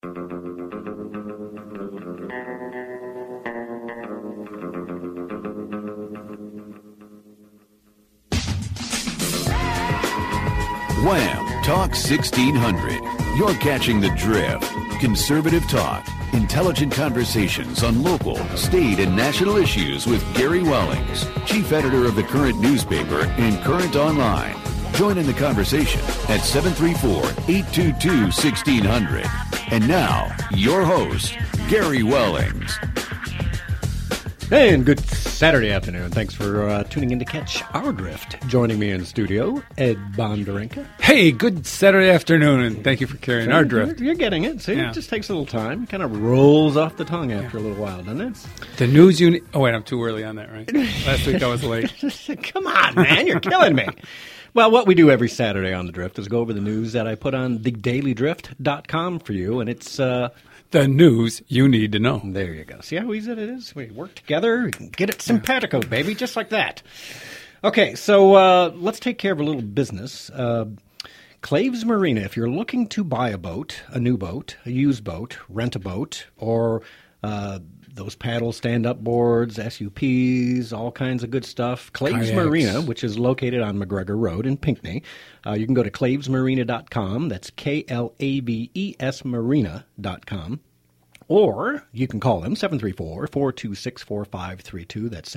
Wham! Talk 1600. You're catching the drift. Conservative talk. Intelligent conversations on local, state, and national issues with Gary Wellings, chief editor of the Current newspaper and Current Online. Join in the conversation at 734-822-1600. And now, your host, Gary Wellings. Hey, and good Saturday afternoon. Thanks for tuning in to catch our drift. Joining me in studio, Ed Bondarenka. Hey, good Saturday afternoon, and thank you for carrying our drift. You're getting it. See, It just takes a little time. It kind of rolls off the tongue after a little while, doesn't it? The news you... Oh, wait, I'm too early on that, right? Last week I was late. Come on, man. You're killing me. Well, what we do every Saturday on The Drift is go over the news that I put on thedailydrift.com for you, and it's... the news you need to know. There you go. See how easy it is? We work together, we can get it simpatico, baby, just like that. Okay, so let's take care of a little business. Claves Marina, if you're looking to buy a boat, a new boat, a used boat, rent a boat, or those paddle stand-up boards, SUPs, all kinds of good stuff. Claves Kayaks. Marina, which is located on McGregor Road in Pinckney. You can go to clavesmarina.com. That's KLAVES Marina.com. Or you can call them 734-426-4532. That's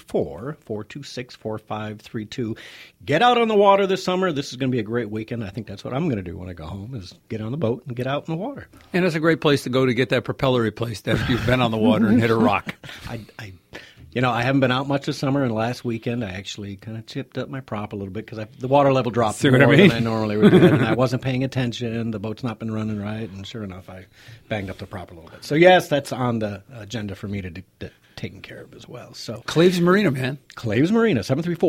734-426-4532. Get out on the water this summer. This is going to be a great weekend. I think that's what I'm going to do when I go home is get on the boat and get out in the water. And it's a great place to go to get that propeller replaced after you've been on the water and hit a rock. I haven't been out much this summer, and last weekend I actually kind of chipped up my prop a little bit because the water level dropped more than I normally would, and I wasn't paying attention. The boat's not been running right, and sure enough, I banged up the prop a little bit. So, yes, that's on the agenda for me to taken care of as well. So Claves Marina, man. Claves Marina,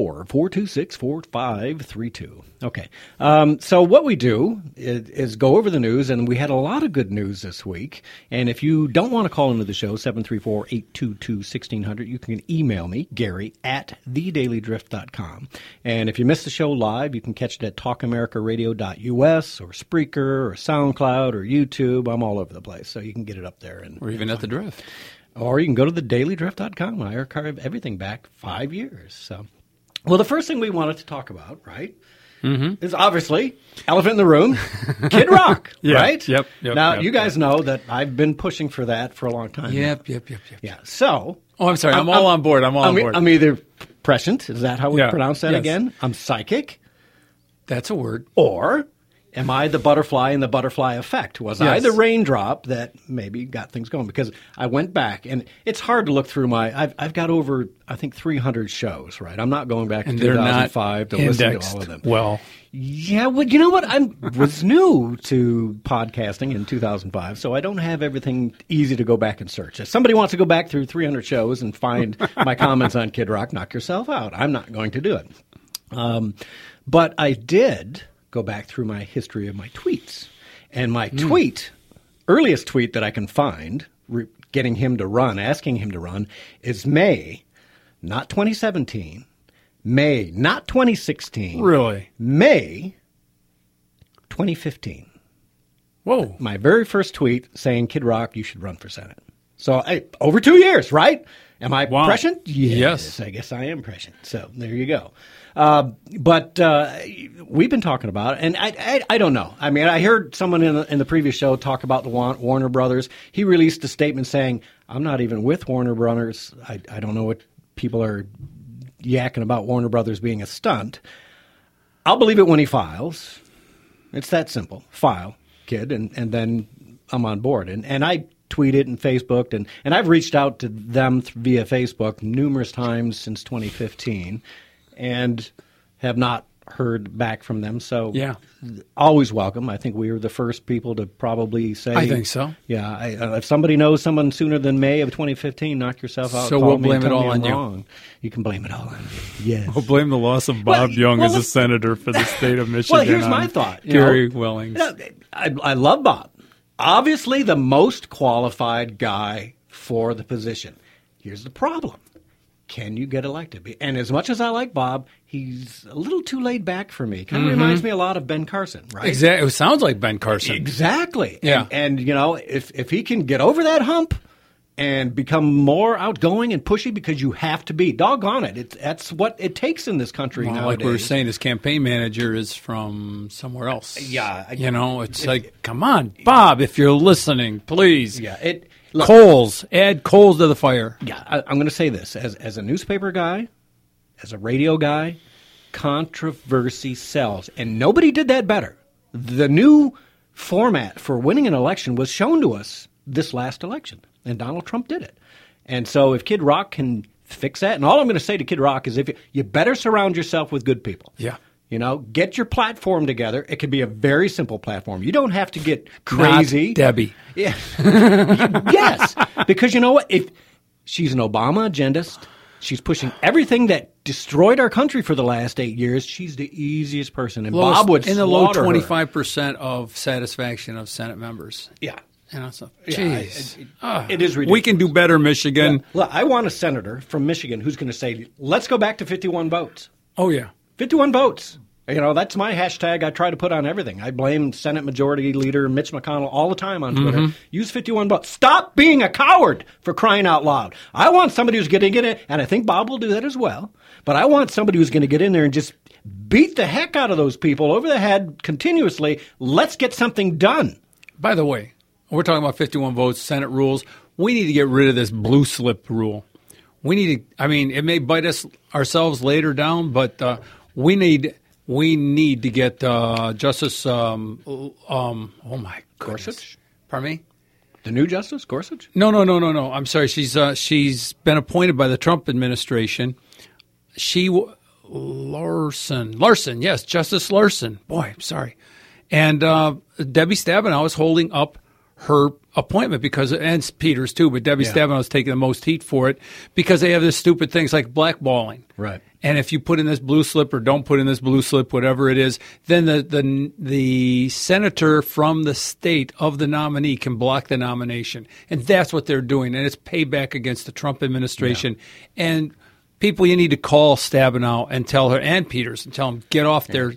734-426-4532. Okay. So what we do is go over the news, and we had a lot of good news this week. And if you don't want to call into the show, 734-822-1600, you can email me, Gary, at thedailydrift.com. And if you missed the show live, you can catch it at talkamericaradio.us or Spreaker or SoundCloud or YouTube. I'm all over the place, so you can get it up there. Or even at the Drift. Or you can go to thedailydrift.com. I archive everything back 5 years. So, well, the first thing we wanted to talk about, right, is obviously elephant in the room, Kid Rock, right? Yep. Now, you guys know that I've been pushing for that for a long time. Yep. Yeah. So. Oh, I'm sorry. I'm all on board. I'm on board. I'm either prescient. Is that how we pronounce that again? I'm psychic. That's a word. Or am I the butterfly in the butterfly effect? Was I the raindrop that maybe got things going? Because I went back, and it's hard to look through I've got over, I think, 300 shows, right? I'm not going back to 2005 to listen to all of them. Well, yeah, well, you know what? I was new to podcasting in 2005, so I don't have everything easy to go back and search. If somebody wants to go back through 300 shows and find my comments on Kid Rock, knock yourself out. I'm not going to do it. But I did go back through my history of my tweets. And my earliest tweet that I can find, getting him to run, asking him to run, is May, not 2017, May, not 2016. Really? May 2015. Whoa. My very first tweet saying, Kid Rock, you should run for Senate. So over 2 years, right? Am I prescient? Yes. I guess I am prescient. So there you go. But we've been talking about it, and I don't know. I mean, I heard someone in the previous show talk about the Warner Brothers. He released a statement saying, I'm not even with Warner Brothers. I don't know what people are yakking about Warner Brothers being a stunt. I'll believe it when he files. It's that simple. File, kid, and then I'm on board. And I tweeted and Facebooked, and I've reached out to them via Facebook numerous times since 2015 and have not heard back from them. So always welcome. I think we were the first people to probably say. I think so. Yeah. If somebody knows someone sooner than May of 2015, knock yourself out. So we'll blame it all on you. You can blame it all on me. Yes. We'll blame the loss of Bob Young as a senator for the state of Michigan. Well, here's my thought. Gary Wellings. I love Bob. Obviously the most qualified guy for the position. Here's the problem. can you get elected? And as much as I like Bob, he's a little too laid back for me. Kind of reminds me a lot of Ben Carson, right? Exactly. It sounds like Ben Carson. Exactly. Yeah. And if he can get over that hump and become more outgoing and pushy, because you have to be. Doggone it. That's what it takes in this country nowadays. Like we were saying, his campaign manager is from somewhere else. Yeah. It's like, come on, Bob, if you're listening, please. Yeah. Add coals to the fire. Yeah. I'm going to say this. As a newspaper guy, as a radio guy, controversy sells. And nobody did that better. The new format for winning an election was shown to us this last election. And Donald Trump did it. And so if Kid Rock can fix that, and all I'm going to say to Kid Rock is you better surround yourself with good people. Yeah. Get your platform together. It can be a very simple platform. You don't have to get crazy. Not Debbie. Yeah. Yes. Because you know what? If she's an Obama agendist, she's pushing everything that destroyed our country for the last 8 years. She's the easiest person. And Bob would in the low slaughter her. 25% of satisfaction of Senate members. Yeah. Jeez. It is ridiculous. We can do better, Michigan. Yeah. Look, I want a senator from Michigan who's going to say, let's go back to 51 votes. Oh, yeah. 51 votes. That's my hashtag I try to put on everything. I blame Senate Majority Leader Mitch McConnell all the time on Twitter. Use 51 votes. Stop being a coward, for crying out loud. I want somebody who's going to get in, and I think Bob will do that as well, but I want somebody who's going to get in there and just beat the heck out of those people over the head continuously. Let's get something done. By the way, we're talking about 51 votes, Senate rules. We need to get rid of this blue slip rule. We need to, it may bite us ourselves later down, but we need to get Justice, oh my goodness. Gorsuch? Pardon me? The new Justice, Gorsuch? No. I'm sorry. She's been appointed by the Trump administration. Larson, yes, Justice Larson. Boy, I'm sorry. And Debbie Stabenow is holding up her appointment and Peters too, but Debbie Stabenow is taking the most heat for it because they have this stupid things like blackballing. Right. And if you put in this blue slip or don't put in this blue slip, whatever it is, then the senator from the state of the nominee can block the nomination. And that's what they're doing. And it's payback against the Trump administration. Yeah. And people, you need to call Stabenow and tell her, and Peters, and tell them, get off their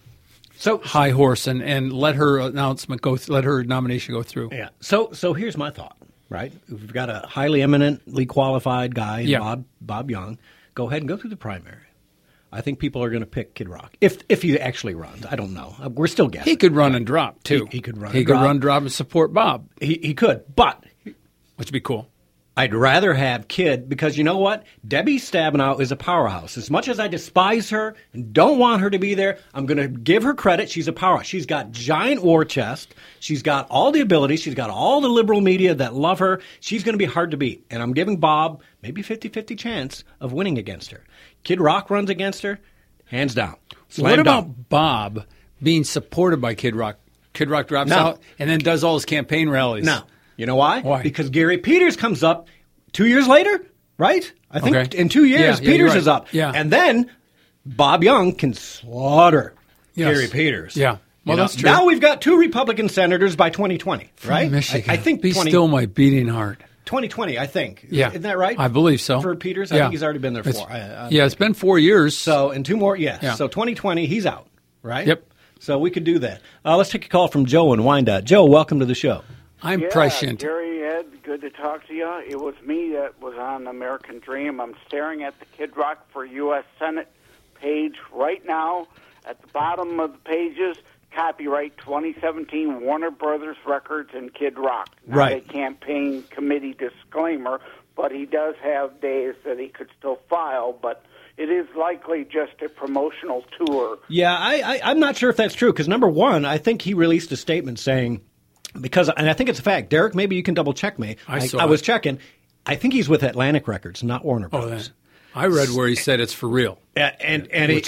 high horse and let her announcement let her nomination go through. Yeah. So here's my thought, right? We've got a highly eminently qualified guy, Bob Young. Go ahead and go through the primary. I think people are going to pick Kid Rock if he actually runs. I don't know. We're still guessing. He could run and drop too. He could run. He could run, drop, and support Bob. He could, but which would be cool. I'd rather have Kid because you know what? Debbie Stabenow is a powerhouse. As much as I despise her and don't want her to be there, I'm going to give her credit. She's a powerhouse. She's got giant war chest. She's got all the abilities. She's got all the liberal media that love her. She's going to be hard to beat. And I'm giving Bob maybe 50-50 chance of winning against her. Kid Rock runs against her, hands down. What about Bob being supported by Kid Rock? Kid Rock drops out and then does all his campaign rallies. No. You know why? Why? Because Gary Peters comes up 2 years later, right? I think in 2 years, Peters is up. Yeah. And then Bob Young can slaughter Gary Peters. Yeah. Well, that's true. Now we've got 2 Republican senators by 2020, right? Michigan. I think be still my beating heart. 2020, I think. Yeah. Isn't that right? I believe so. For Peters? I think he's already been there for. It's been 4 years. So, in 2 more, So 2020, he's out, right? Yep. So we could do that. Let's take a call from Joe in Wyandotte. Joe, welcome to the show. I'm prescient. Gary, Ed, good to talk to you. It was me that was on American Dream. I'm staring at the Kid Rock for U.S. Senate page right now. At the bottom of the pages, copyright 2017 Warner Brothers Records and Kid Rock. Not a campaign committee disclaimer, but he does have days that he could still file, but it is likely just a promotional tour. Yeah, I'm not sure if that's true, because number one, I think he released a statement saying, and I think it's a fact. Derek, maybe you can double check me. I was checking. I think he's with Atlantic Records, not Warner Brothers. I read where he said it's for real. And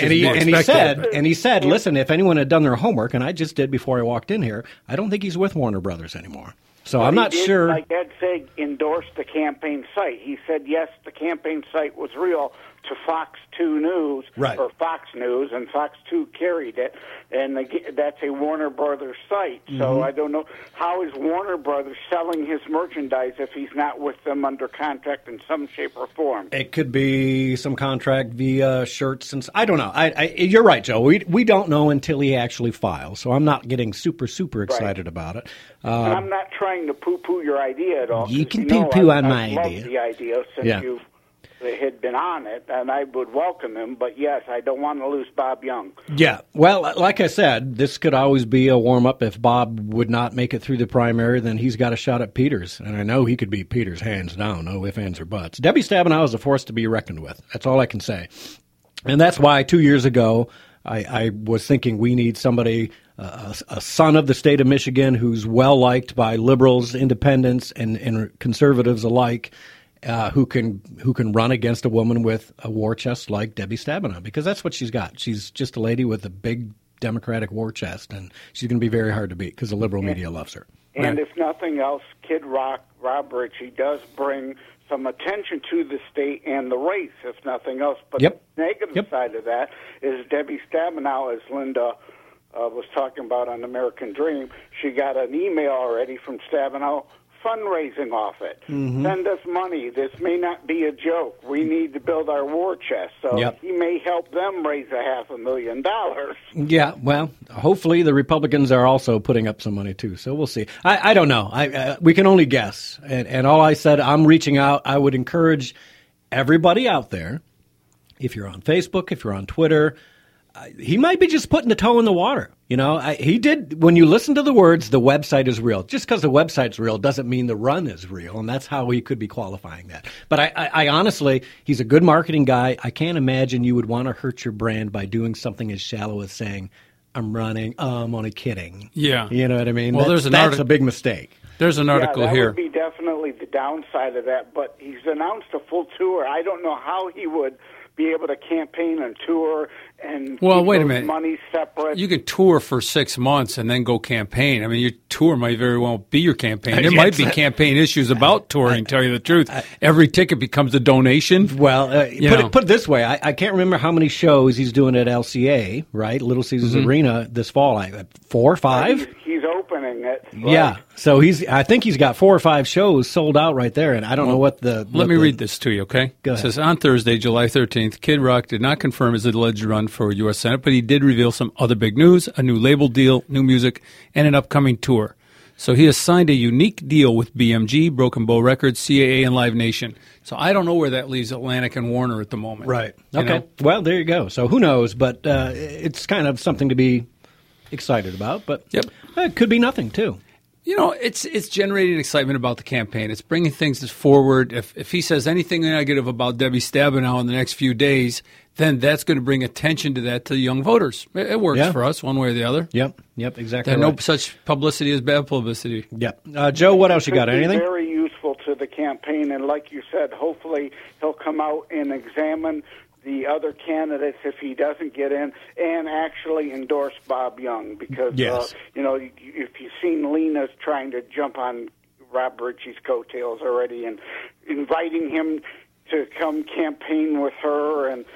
he said, listen, if anyone had done their homework, and I just did before I walked in here, I don't think he's with Warner Brothers anymore. So I'm not sure. Like Ed Fig endorsed the campaign site. He said, yes, the campaign site was real to Fox 2 News, Right. or Fox News, and Fox 2 carried it, and that's a Warner Brothers site. So I don't know, how is Warner Brothers selling his merchandise if he's not with them under contract in some shape or form? It could be some contract via shirts and I don't know. You're right, Joe. We don't know until he actually files. So I'm not getting super excited about it. And I'm not trying to poo-poo your idea at all. You 'cause can know poo-poo on I my love idea. the idea since you had been on it, and I would welcome him. But yes, I don't want to lose Bob Young. Yeah. Well, like I said, this could always be a warm-up. If Bob would not make it through the primary, then he's got a shot at Peters. And I know he could beat Peters hands down, no ifs, ands, or buts. Debbie Stabenow is a force to be reckoned with. That's all I can say. And that's why 2 years ago I was thinking we need somebody, a son of the state of Michigan who's well-liked by liberals, independents, and conservatives alike, who can run against a woman with a war chest like Debbie Stabenow, because that's what she's got. She's just a lady with a big Democratic war chest, and she's going to be very hard to beat because the liberal media loves her. And if nothing else, Kid Rock, Rob Ritchie, does bring some attention to the state and the race, if nothing else. But the negative side of that is Debbie Stabenow, as Linda was talking about on American Dream, she got an email already from Stabenow fundraising off it. Send us money. This may not be a joke. We need to build our war chest. So he may help them raise $500,000. Yeah, well, hopefully the Republicans are also putting up some money too. So we'll see. I don't know. We can only guess. And all I said, I'm reaching out. I would encourage everybody out there, if you're on Facebook, if you're on Twitter, he might be just putting the toe in the water. You know, he did. When you listen to the words, the website is real. Just because the website's real doesn't mean the run is real, and that's how he could be qualifying that. But I honestly, he's a good marketing guy. I can't imagine you would want to hurt your brand by doing something as shallow as saying, "I'm running. I'm only kidding." Yeah, you know what I mean. Well, that's a big mistake. There's an article that here. Would be definitely the downside of that. But he's announced a full tour. I don't know how he would be able to campaign and tour and keep wait a those minute. money separate. You can tour for 6 months and then go campaign. I mean, your tour might very well be your campaign. There might be campaign issues about touring, tell you the truth. Every ticket becomes a donation. Well, put it this way. I can't remember how many shows he's doing at LCA, right? Little Caesars Arena this fall. 4 or 5? He's opening it. Right? Yeah. So I think he's got 4 or 5 shows sold out right there, and I don't know what the... Let me read this to you, okay? Go ahead. It says, on Thursday, July 13th, Kid Rock did not confirm his alleged run for U.S. Senate, but he did reveal some other big news, a new label deal, new music, and an upcoming tour. So he has signed a unique deal with BMG, Broken Bow Records, CAA, and Live Nation. So I don't know where that leaves Atlantic and Warner at the moment. Right. You Okay. know? Well, there you go. So who knows, but it's kind of something to be excited about, but it could be nothing, too. You know, it's generating excitement about the campaign. It's bringing things forward. If he says anything negative about Debbie Stabenow in the next few days, then that's going to bring attention to that to the young voters. It works for us one way or the other. Yep, exactly. There's right. no such publicity as bad publicity. Yep. Joe, what else you got? Anything? Very useful to the campaign, and like you said, hopefully he'll come out and examine the other candidates if he doesn't get in, and actually endorse Bob Young, because if you've seen Lena's trying to jump on Rob Ritchie's coattails already and inviting him to come campaign with her, and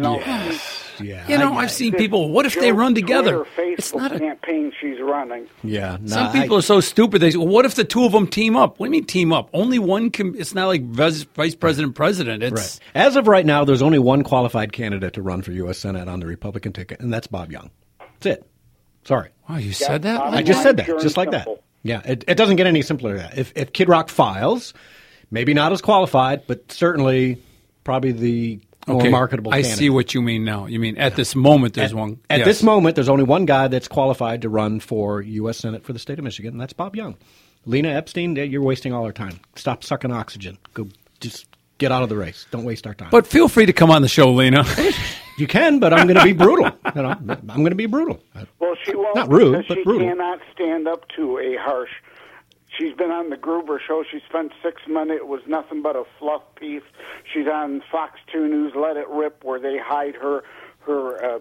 I've seen people. What if they run together? It's not a campaign she's running. Yeah, some people are so stupid. They say, "Well, what if the two of them team up?" What do you mean team up? Only one can. It's not like vice president. It's right. As of right now, there's only one qualified candidate to run for U.S. Senate on the Republican ticket, and that's Bob Young. That's it. Sorry. Wow, you said that? I just said that, just like that. Yeah, it doesn't get any simpler than that. If Kid Rock files, maybe not as qualified, but certainly probably the more marketable candidate. I see what you mean now. You mean at this moment there's one. At this moment, there's only one guy that's qualified to run for U.S. Senate for the state of Michigan, and that's Bob Young. Lena Epstein, you're wasting all our time. Stop sucking oxygen. Go, just get out of the race. Don't waste our time. But feel free to come on the show, Lena. You can, but I'm going to be brutal. I'm going to be brutal. Well, she won't. Not rude, but she brutal. She cannot stand up to a harsh. She's been on the Gruber show. She spent 6 months. It was nothing but a fluff piece. She's on Fox 2 News, Let It Rip, where they hide her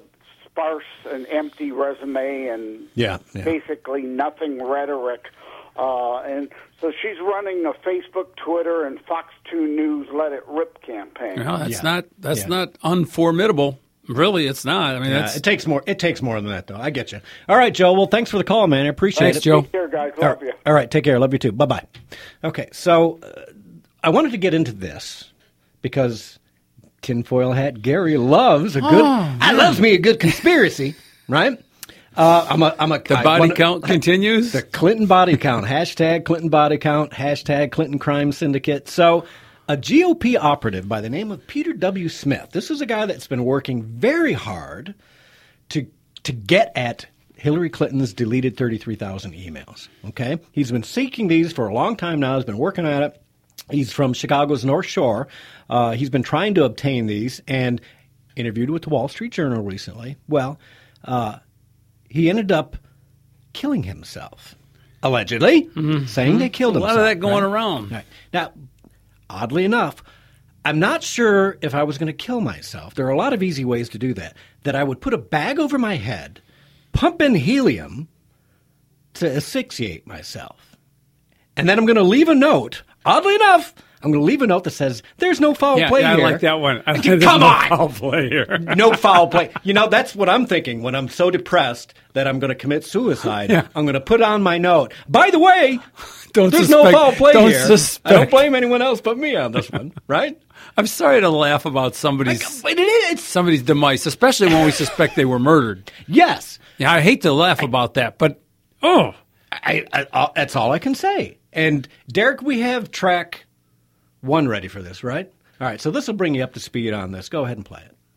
sparse and empty resume and basically nothing rhetoric And so she's running a Facebook, Twitter, and Fox 2 News Let It Rip campaign. No, that's not unformidable. Really, it's not. I mean, it takes more. It takes more than that, though. I get you. All right, Joe. Well, thanks for the call, man. I appreciate it. Thanks, Joe. Take care, guys. Love you. All right, take care. Love you too. Bye-bye. Okay, so I wanted to get into this because tinfoil hat Gary loves a good. I loves me a good conspiracy, right? The body count continues. The Clinton body count. Hashtag Clinton body count. Hashtag Clinton crime syndicate. So a GOP operative by the name of Peter W. Smith. This is a guy that's been working very hard to get at Hillary Clinton's deleted 33,000 emails. Okay? He's been seeking these for a long time now. He's been working at it. He's from Chicago's North Shore. He's been trying to obtain these and interviewed with the Wall Street Journal recently. Well, he ended up killing himself, allegedly, saying they killed himself. A lot of that going around. Right. Now, oddly enough, I'm not sure if I was going to kill myself. There are a lot of easy ways to do that. That I would put a bag over my head, pump in helium to asphyxiate myself. And then I'm going to leave a note. Oddly enough, I'm going to leave a note that says, there's no foul play here. I like that one. Come on! Foul play here. No foul play. You know, that's what I'm thinking when I'm so depressed that I'm going to commit suicide. Yeah. I'm going to put on my note. By the way, there's no foul play here. I don't blame anyone else but me on this one, right? I'm sorry to laugh about somebody's demise, especially when we suspect they were murdered. Yes. Yeah, I hate to laugh about that, but that's all I can say. And Derek, we have track 1 ready for this, right? All right, so this will bring you up to speed on this. Go ahead and play it.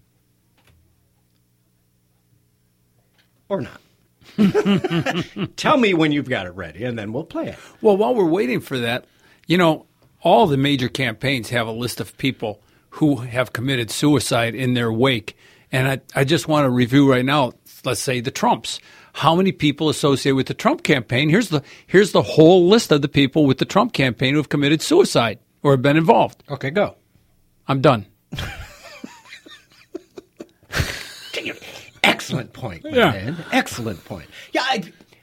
Or not. Tell me when you've got it ready, and then we'll play it. Well, while we're waiting for that, all the major campaigns have a list of people who have committed suicide in their wake. And I just want to review right now, let's say the Trumps. How many people associated with the Trump campaign? Here's the whole list of the people with the Trump campaign who have committed suicide or have been involved. Okay, go. I'm done. Excellent point, man. Excellent point. Yeah,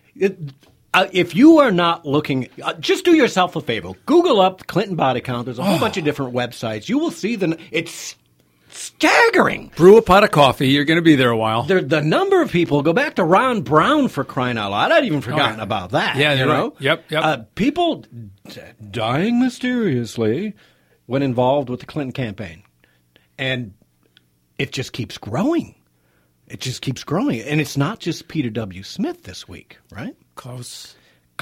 if you are not looking, just do yourself a favor. Google up Clinton body count. There's a whole bunch of different websites. You will see it's staggering. Brew a pot of coffee. You're going to be there a while. The number of people, go back to Ron Brown for crying out loud. I'd even forgotten about that. Yeah, you're right. Yep. People dying mysteriously when involved with the Clinton campaign. And it just keeps growing. It just keeps growing. And it's not just Peter W. Smith this week, right? Klaus.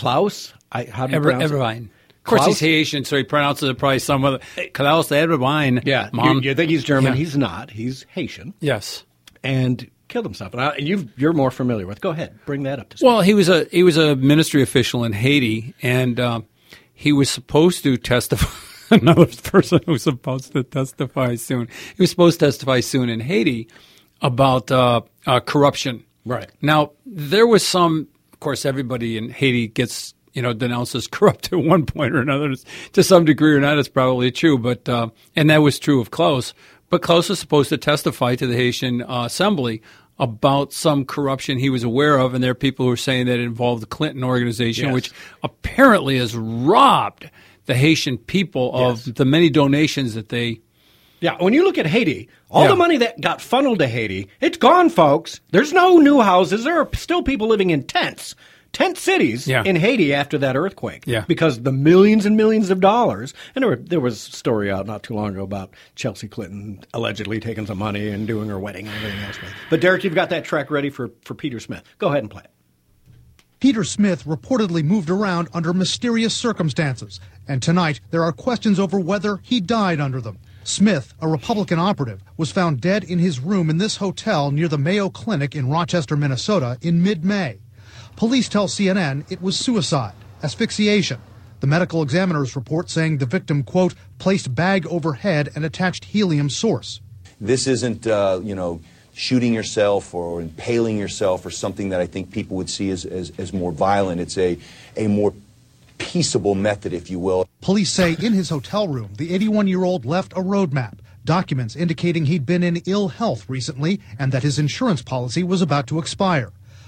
How do you pronounce it? Eberwein. Of course, he's Haitian, so he pronounces it probably some other. Klaus Eberwein. Yeah, you think he's German. Yeah. He's not. He's Haitian. Yes. And killed himself. And you're more familiar with. Go ahead. Bring that up to speed. Well, he was a ministry official in Haiti, and he was supposed to testify. Another person who was supposed to testify soon. He was supposed to testify soon in Haiti about corruption. Right. Now, there was some, of course, everybody in Haiti gets, denounced as corrupt at one point or another. To some degree or not, it's probably true. But and that was true of Klaus. But Klaus was supposed to testify to the Haitian Assembly about some corruption he was aware of. And there are people who are saying that it involved the Clinton organization, yes, which apparently has robbed the Haitian people of the many donations that they... Yeah, when you look at Haiti, all the money that got funneled to Haiti, it's gone, folks. There's no new houses. There are still people living in tent cities in Haiti after that earthquake. Yeah. Because the millions and millions of dollars. And there was a story out not too long ago about Chelsea Clinton allegedly taking some money and doing her wedding and everything else. But Derek, you've got that track ready for Peter Smith. Go ahead and play it. Peter Smith reportedly moved around under mysterious circumstances, and tonight there are questions over whether he died under them. Smith, a Republican operative, was found dead in his room in this hotel near the Mayo Clinic in Rochester, Minnesota in mid-May. Police tell CNN it was suicide, asphyxiation. The medical examiner's report saying the victim, quote, placed bag over head and attached helium source. This isn't, shooting yourself or impaling yourself or something that I think people would see as more violent. It's a more peaceable method, if you will. Police say in his hotel room, the 81-year-old left a roadmap, documents indicating he'd been in ill health recently and that his insurance policy was about to expire.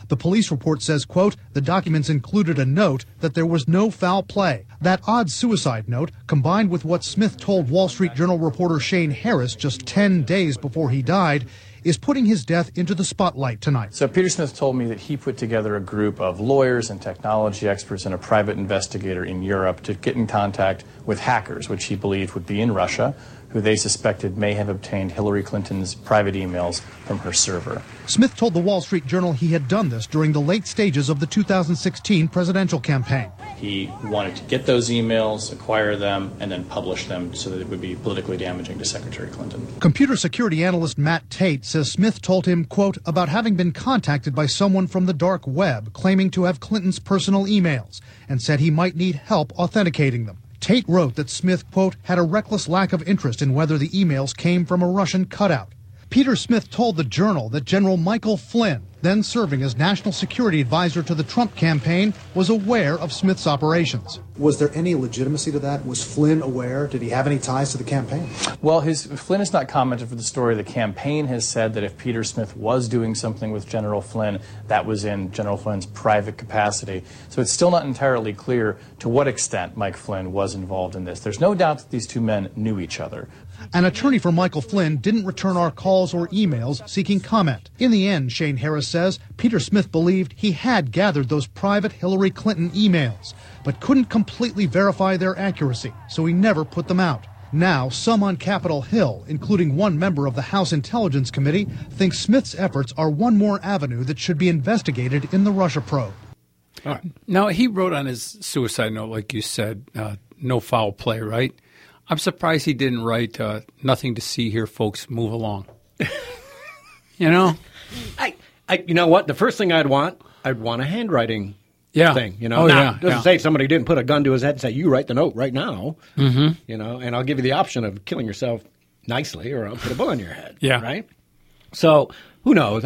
The police report says, quote, the documents included a note that there was no foul play. That odd suicide note, combined with what Smith told Wall Street Journal reporter Shane Harris just 10 days before he died, is putting his death into the spotlight tonight. So Peter Smith told me that he put together a group of lawyers and technology experts and a private investigator in Europe to get in contact with hackers, which he believed would be in Russia, who they suspected may have obtained Hillary Clinton's private emails from her server. Smith told the Wall Street Journal he had done this during the late stages of the 2016 presidential campaign. He wanted to get those emails, acquire them, and then publish them so that it would be politically damaging to Secretary Clinton. Computer security analyst Matt Tate says Smith told him, quote, about having been contacted by someone from the dark web claiming to have Clinton's personal emails, and said he might need help authenticating them. Tate wrote that Smith, quote, had a reckless lack of interest in whether the emails came from a Russian cutout. Peter Smith told the Journal that General Michael Flynn, then serving as national security advisor to the Trump campaign, was aware of Smith's operations. Was there any legitimacy to that? Was Flynn aware? Did he have any ties to the campaign? Well, Flynn has not commented for the story. The campaign has said that if Peter Smith was doing something with General Flynn, that was in General Flynn's private capacity. So it's still not entirely clear to what extent Mike Flynn was involved in this. There's no doubt that these two men knew each other. An attorney for Michael Flynn didn't return our calls or emails seeking comment. In the end, Shane Harris says, Peter Smith believed he had gathered those private Hillary Clinton emails, but couldn't completely verify their accuracy, so he never put them out. Now, some on Capitol Hill, including one member of the House Intelligence Committee, think Smith's efforts are one more avenue that should be investigated in the Russia probe. All right. Now, he wrote on his suicide note, like you said, no foul play, right? I'm surprised he didn't write nothing to see here, folks, move along. You know? You know what? The first thing I'd want a handwriting thing. You know, it doesn't say somebody didn't put a gun to his head and say, you write the note right now. Mm-hmm. You know, and I'll give you the option of killing yourself nicely or I'll put a bullet in your head. Yeah. Right? So, who knows?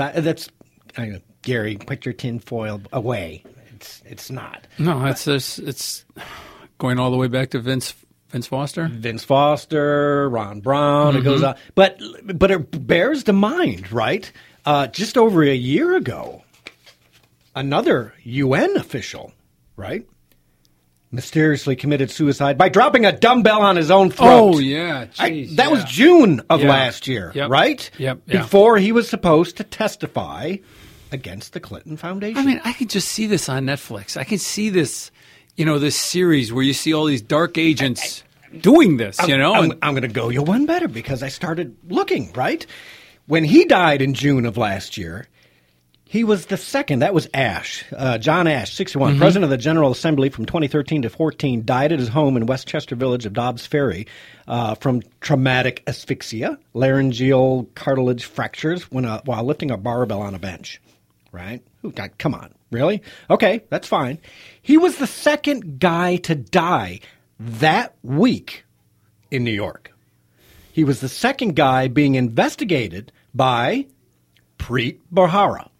Gary, put your tinfoil away. It's not. No, it's going all the way back to Vince Foster? Vince Foster, Ron Brown, It goes on. But it bears to mind, right? Just over a year ago, another UN official, right, mysteriously committed suicide by dropping a dumbbell on his own throat. Oh, yeah. Jeez, that was June of last year, right? Yep. Before he was supposed to testify against the Clinton Foundation. I mean, I could just see this on Netflix. I could see this, this series where you see all these dark agents doing this, I'm going to go you one better because I started looking, right? When he died in June of last year, he was the second. That was Ash, John Ash, 61, president of the General Assembly from 2013 to 14, died at his home in Westchester Village of Dobbs Ferry from traumatic asphyxia, laryngeal cartilage fractures while lifting a barbell on a bench, right? Come on, really? Okay, that's fine. He was the second guy to die that week in New York. He was the second guy being investigated by Preet Bharara,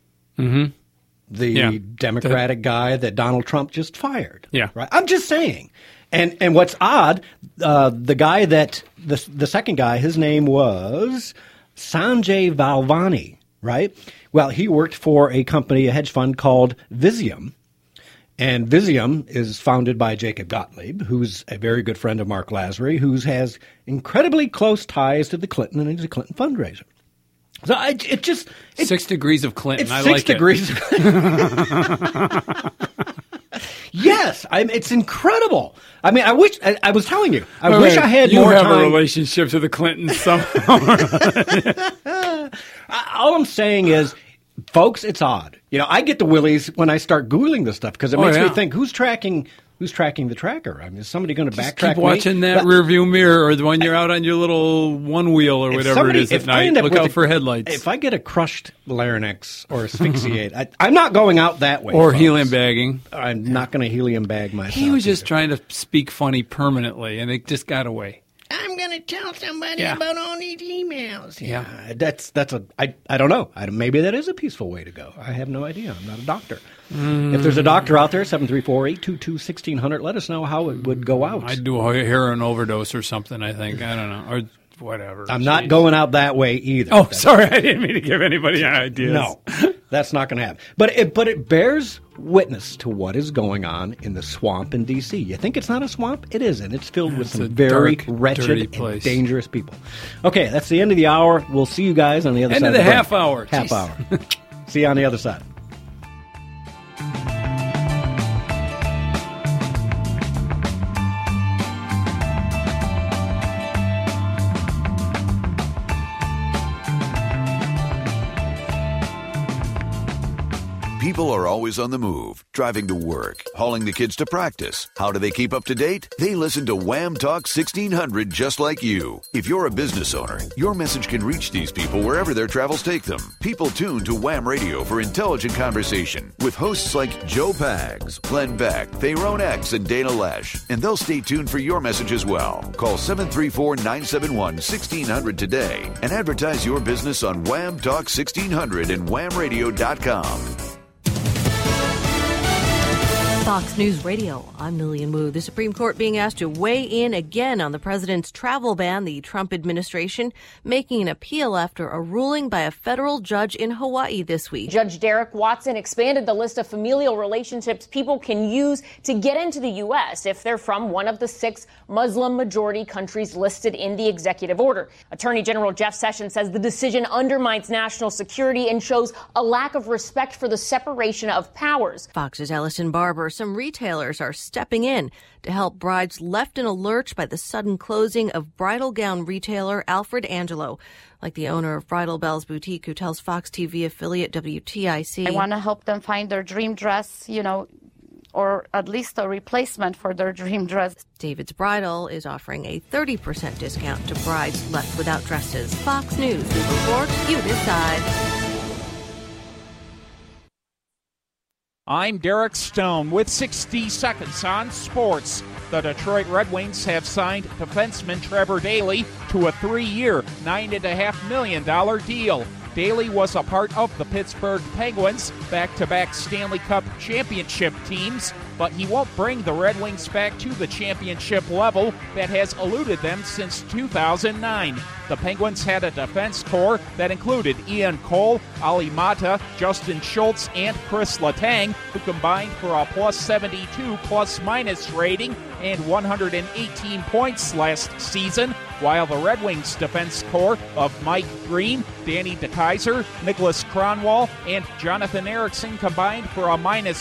the Democratic guy that Donald Trump just fired. Yeah. Right? I'm just saying. And what's odd, the guy that the second guy, his name was Sanjay Valvani, right? Well, he worked for a company, a hedge fund called Visium. And Visium is founded by Jacob Gottlieb, who's a very good friend of Mark Lazary, who has incredibly close ties to the Clinton and he's a Clinton fundraiser. So it 6 degrees of Clinton. It's I 6 like degrees. Yes, it's incredible. I mean, I wish I was telling you. I wish I had more time. You have a relationship to the Clintons somehow. All I'm saying is, folks, it's odd. I get the willies when I start Googling this stuff because it makes me think, who's tracking the tracker? I mean, is somebody going to backtrack keep watching that rearview mirror or when you're out on your little one wheel or whatever it is at night. Look out for headlights. If I get a crushed larynx or asphyxiate, I'm not going out that way. Or folks. helium bagging. I'm not going to helium bag myself. He was just trying to speak funny permanently, and it just got away. I'm going to tell somebody about all these emails. Yeah. I don't know. Maybe that is a peaceful way to go. I have no idea. I'm not a doctor. If there's a doctor out there, 734-822-1600, let us know how it would go out. I'd do a heroin overdose or something, I think. I don't know. Or whatever. I'm not going out that way either. Oh, sorry. I didn't mean to give anybody ideas. No, that's not going to happen. But it bears witness to what is going on in the swamp in D.C. You think it's not a swamp? It isn't. It's filled with some very dark, wretched and dangerous people. Okay, that's the end of the hour. We'll see you guys on the other side of of the break. half hour. Half hour. See you on the other side. People are always on the move, driving to work, hauling the kids to practice. How do they keep up to date? They listen to Wham Talk 1600 just like you. If you're a business owner, your message can reach these people wherever their travels take them. People tune to Wham Radio for intelligent conversation with hosts like Joe Pags, Glenn Beck, Tyrone X, and Dana Lesh. And they'll stay tuned for your message as well. Call 734-971-1600 today and advertise your business on Wham Talk 1600 and whamradio.com. Fox News Radio, I'm Lillian Wu. The Supreme Court being asked to weigh in again on the president's travel ban, the Trump administration making an appeal after a ruling by a federal judge in Hawaii this week. Judge Derek Watson expanded the list of familial relationships people can use to get into the U.S. if they're from one of the 6 Muslim-majority countries listed in the executive order. Attorney General Jeff Sessions says the decision undermines national security and shows a lack of respect for the separation of powers. Fox's Ellison Barber. Some retailers are stepping in to help brides left in a lurch by the sudden closing of bridal gown retailer Alfred Angelo, like the owner of Bridal Bells Boutique, who tells Fox TV affiliate WTIC. I want to help them find their dream dress, or at least a replacement for their dream dress. David's Bridal is offering a 30% discount to brides left without dresses. Fox News, we report, you decide. I'm Derek Stone with 60 Seconds on Sports. The Detroit Red Wings have signed defenseman Trevor Daley to a 3-year, $9.5 million deal. Daley was a part of the Pittsburgh Penguins' back-to-back Stanley Cup championship teams, but he won't bring the Red Wings back to the championship level that has eluded them since 2009. The Penguins had a defense core that included Ian Cole, Ali Mata, Justin Schultz, and Chris Letang, who combined for a +72 plus-minus rating and 118 points last season, while the Red Wings defense core of Mike Green, Danny DeKeyser, Nicholas Kronwall, and Jonathan Erickson combined for a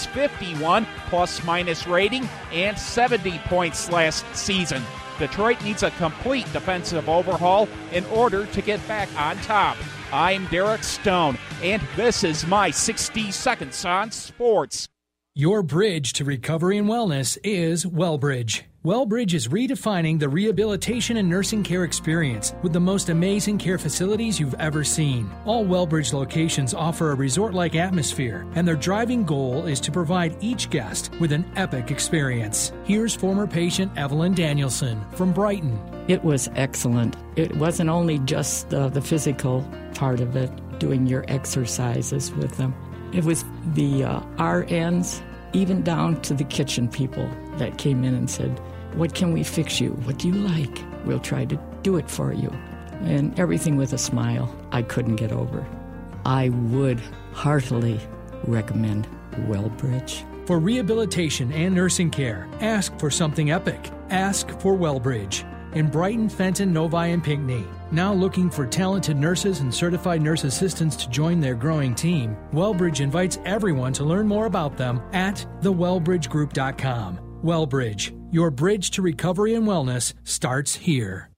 -51 plus-minus rating and 70 points last season. Detroit needs a complete defensive overhaul in order to get back on top. I'm Derek Stone, and this is my 60 Seconds on Sports. Your bridge to recovery and wellness is WellBridge. WellBridge is redefining the rehabilitation and nursing care experience with the most amazing care facilities you've ever seen. All WellBridge locations offer a resort-like atmosphere, and their driving goal is to provide each guest with an epic experience. Here's former patient Evelyn Danielson from Brighton. It was excellent. It wasn't only just the physical part of it, doing your exercises with them. It was the RNs, even down to the kitchen people that came in and said, "What can we fix you? What do you like? We'll try to do it for you." And everything with a smile. I couldn't get over. I would heartily recommend WellBridge. For rehabilitation and nursing care, ask for something epic. Ask for WellBridge. In Brighton, Fenton, Novi, and Pinckney. Now looking for talented nurses and certified nurse assistants to join their growing team, WellBridge invites everyone to learn more about them at thewellbridgegroup.com. WellBridge, your bridge to recovery and wellness starts here.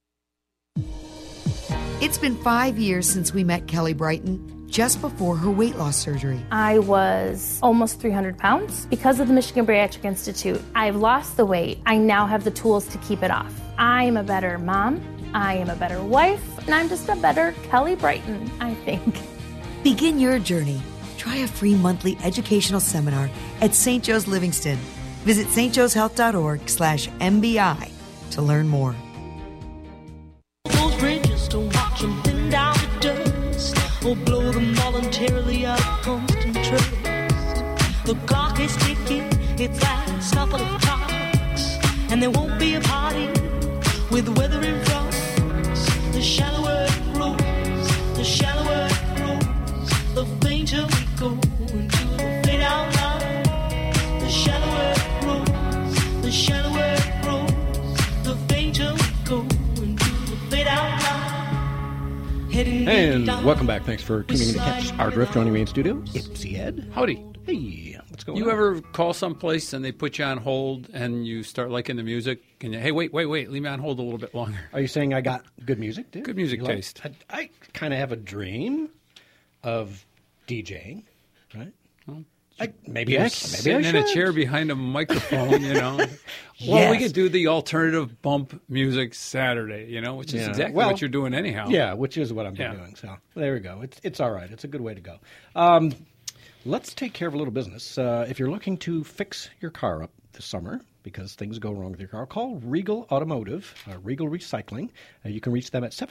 It's been 5 years since we met Kelly Brighton, just before her weight loss surgery. I was almost 300 pounds. Because of the Michigan Bariatric Institute, I've lost the weight. I now have the tools to keep it off. I'm a better mom, I am a better wife, and I'm just a better Kelly Brighton, I think. Begin your journey. Try a free monthly educational seminar at St. Joe's Livingston. Visit stjoe'shealth.org/MBI to learn more. Those bridges to watch them thin down to dust, or blow them voluntarily out of constant trust. The clock is ticking, it's last couple of talks, and there won't be a party with weather in front. The The shallower it grows, the shallower it grows, the fainter we go into the fade out line. The shallower it grows, the shallower it grows, the fainter we go into the fade out line. And welcome back. Thanks for tuning in to Catch Our Drift. Joining me in studio, Ipsy Ed. Howdy. Hey, what's going on? You ever call someplace and they put you on hold and you start liking the music and you, hey, wait, leave me on hold a little bit longer? Are you saying I got good music, dude? Good music taste. I kind of have a dream of DJing, right? Well, maybe I sitting in a chair behind a microphone, you know. Well, Yes. we could do the alternative bump music Saturday, you know, which is exactly what you're doing anyhow. Yeah, which is what I'm doing. So there we go. It's all right. It's a good way to go. Let's take care of a little business. If you're looking to fix your car up this summer because things go wrong with your car, call Regal Automotive, Regal Recycling. You can reach them at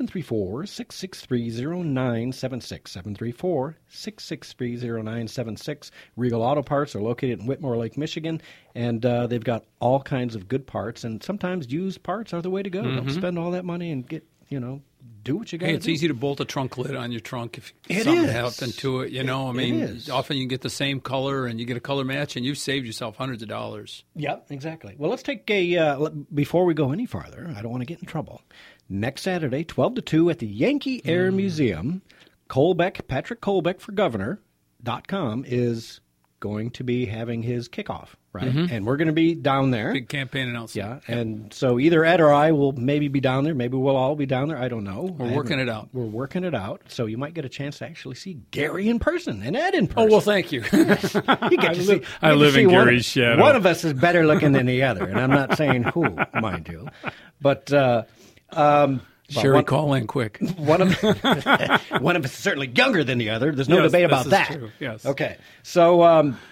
734-663-0976, 734-663-0976. Regal Auto Parts are located in Whitmore Lake, Michigan, and they've got all kinds of good parts, and sometimes used parts are the way to go. Don't spend all that money and get, do what you got to do. Hey, it's easy to bolt a trunk lid on your trunk if It something is. happened to it, you know. I mean, often you get the same color and you get a color match and you've saved yourself hundreds of dollars. Yep, exactly. Well, let's take before we go any farther, I don't want to get in trouble. Next Saturday, 12 to 2 at the Yankee Air Museum, Patrick Colbeck for Governor.com is going to be having his kickoff, right? And we're going to be down there. Big campaign announcement. Yeah, and so either Ed or I will maybe be down there. Maybe we'll all be down there. I don't know. We're working it out. We're working it out. So you might get a chance to actually see Gary in person and Ed in person. Oh, well, thank you. I live in Gary's shadow. One of us is better looking than the other, and I'm not saying who, mind you. But Sherry, call in quick. One of us is certainly younger than the other. There's no debate about this is that. true. Yes. Okay. So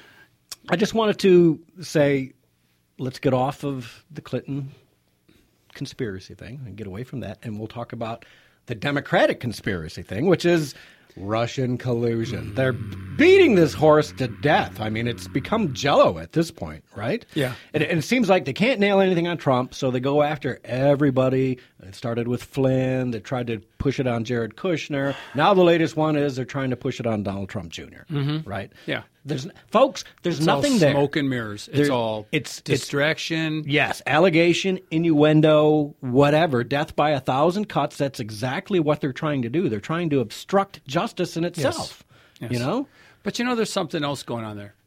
I just wanted to say, let's get off of the Clinton conspiracy thing and get away from that, and we'll talk about the Democratic conspiracy thing, which is Russian collusion. They're beating this horse to death. I mean, it's become Jell-O at this point, right? Yeah. And it seems like they can't nail anything on Trump, so they go after everybody. It started with Flynn. They tried to push it on Jared Kushner. Now the latest one is they're trying to push it on Donald Trump Jr., right? Yeah. There's It's nothing all there. smoke and mirrors. It's all it's distraction. Yes, allegation, innuendo, whatever, death by 1,000 cuts. That's exactly what they're trying to do. They're trying to obstruct justice in itself. Yes. You know? But there's something else going on there.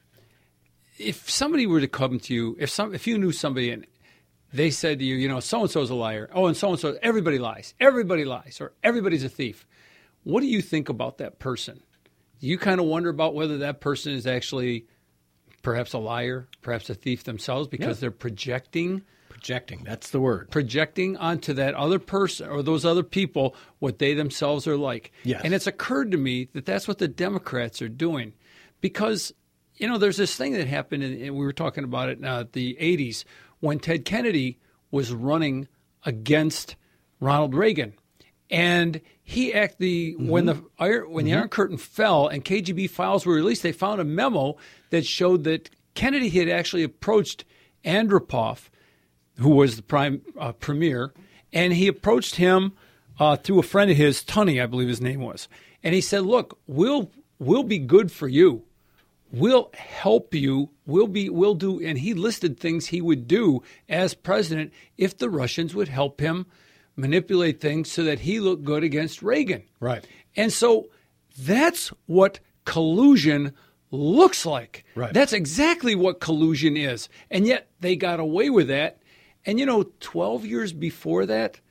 If somebody were to come to you, if you knew somebody and they said to you, so-and-so's a liar. Oh, and so-and-so, everybody lies, or everybody's a thief. What do you think about that person? You kind of wonder about whether that person is actually perhaps a liar, perhaps a thief themselves, because they're projecting. Projecting, that's the word. Projecting onto that other person or those other people what they themselves are like. Yes. And it's occurred to me that that's what the Democrats are doing. Because, there's this thing that happened, and we were talking about it in the 80s, when Ted Kennedy was running against Ronald Reagan. And he actually, when the Iron Curtain fell and KGB files were released, they found a memo that showed that Kennedy had actually approached Andropov, who was the premier, and he approached him through a friend of his, Tunney, I believe his name was. And he said, look, we'll be good for you. We'll help you. We'll do. And he listed things he would do as president if the Russians would help him manipulate things so that he looked good against Reagan. Right. And so that's what collusion looks like. Right. That's exactly what collusion is. And yet they got away with that. And 12 years before that,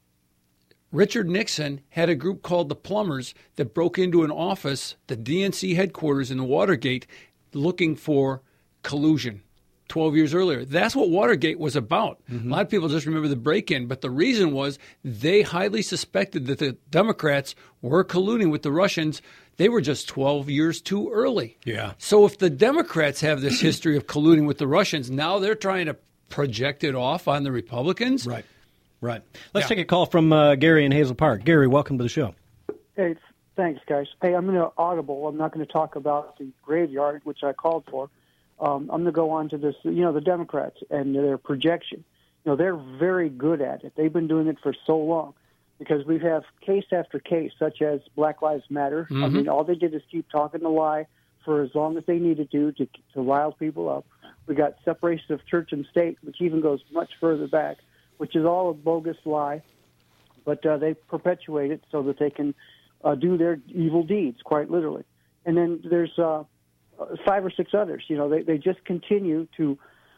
Richard Nixon had a group called the Plumbers that broke into an office, the DNC headquarters in Watergate, looking for collusion 12 years earlier. That's what Watergate was about. A lot of people just remember the break-in, but the reason was they highly suspected that the Democrats were colluding with the Russians. They were just 12 years too early. Yeah. So if the Democrats have this history of colluding with the Russians, now they're trying to project it off on the Republicans. Right. Let's take a call from Gary in Hazel Park. Gary, welcome to the show. Hey, thanks, guys. Hey, I'm going to audible. I'm not going to talk about the graveyard, which I called for. I'm going to go on to this, the Democrats and their projection. They're very good at it. They've been doing it for so long. because we have case after case, such as Black Lives Matter. I mean, all they did is keep talking the lie for as long as they needed to rile people up. We got separation of church and state, which even goes much further back, which is all a bogus lie, but they perpetuate it so that they can do their evil deeds, quite literally. And then there's 5 or 6 others. You know, they just continue to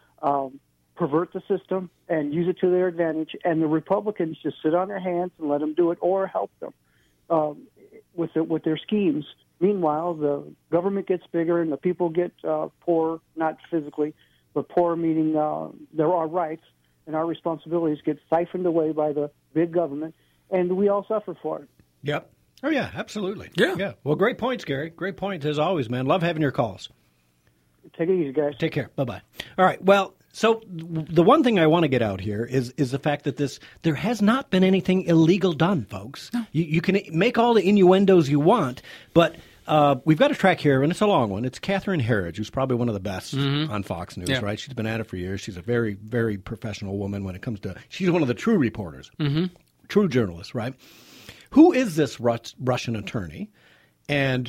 pervert the system and use it to their advantage, and the Republicans just sit on their hands and let them do it or help them with their schemes. Meanwhile, the government gets bigger and the people get poorer, not physically, but poor meaning there are rights and our responsibilities get siphoned away by the big government, and we all suffer for it. Yep. Oh, yeah, absolutely. Yeah. Well, great points, Gary. Great points, as always, man. Love having your calls. Take it easy, guys. Take care. Bye-bye. All right, well, so the one thing I want to get out here is the fact that there has not been anything illegal done, folks. No. You can make all the innuendos you want, but we've got a track here, and it's a long one. It's Catherine Herridge, who's probably one of the best on Fox News, right? She's been at it for years. She's a very, very professional woman when it comes to – she's one of the true reporters, true journalists, right? Who is this Russian attorney? And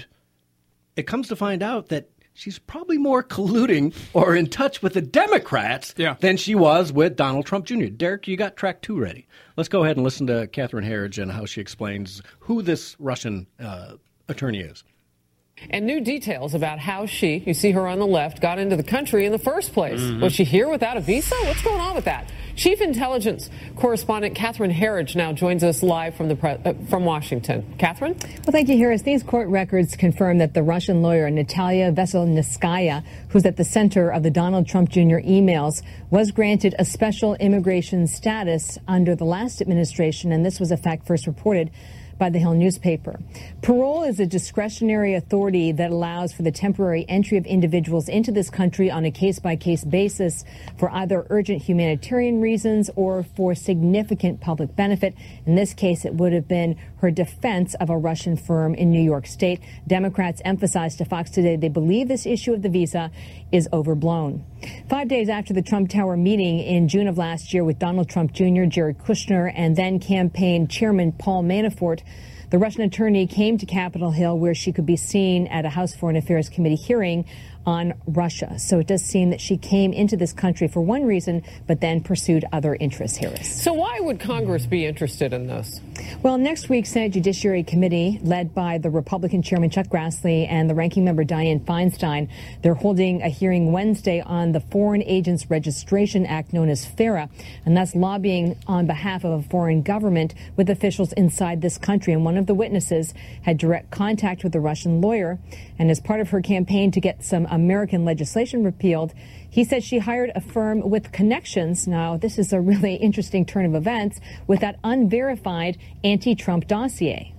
it comes to find out that she's probably more colluding or in touch with the Democrats than she was with Donald Trump Jr. Derek, you got track 2 ready. Let's go ahead and listen to Catherine Herridge and how she explains who this Russian attorney is. And new details about how she, you see her on the left, got into the country in the first place. Was she here without a visa? What's going on with that? Chief Intelligence Correspondent Catherine Herridge now joins us live from Washington. Catherine? Well, thank you, Harris. These court records confirm that the Russian lawyer Natalia Veselnitskaya, who's at the center of the Donald Trump Jr. emails, was granted a special immigration status under the last administration, and this was a fact first reported by the Hill newspaper. Parole is a discretionary authority that allows for the temporary entry of individuals into this country on a case-by-case basis for either urgent humanitarian reasons or for significant public benefit. In this case, it would have been her defense of a Russian firm in New York State. Democrats emphasized to Fox today they believe this issue of the visa is overblown. 5 days after the Trump Tower meeting in June of last year with Donald Trump Jr., Jared Kushner, and then campaign chairman Paul Manafort, the Russian attorney came to Capitol Hill where she could be seen at a House Foreign Affairs Committee hearing on Russia. So it does seem that she came into this country for one reason, but then pursued other interests, Harris. So why would Congress be interested in this? Well, next week's Senate Judiciary Committee, led by the Republican Chairman Chuck Grassley and the Ranking Member Dianne Feinstein, they're holding a hearing Wednesday on the Foreign Agents Registration Act, known as FARA, and that's lobbying on behalf of a foreign government with officials inside this country. And one of the witnesses had direct contact with the Russian lawyer, and as part of her campaign to get some American legislation repealed, he said she hired a firm with connections. Now, this is a really interesting turn of events with that unverified anti-Trump dossier.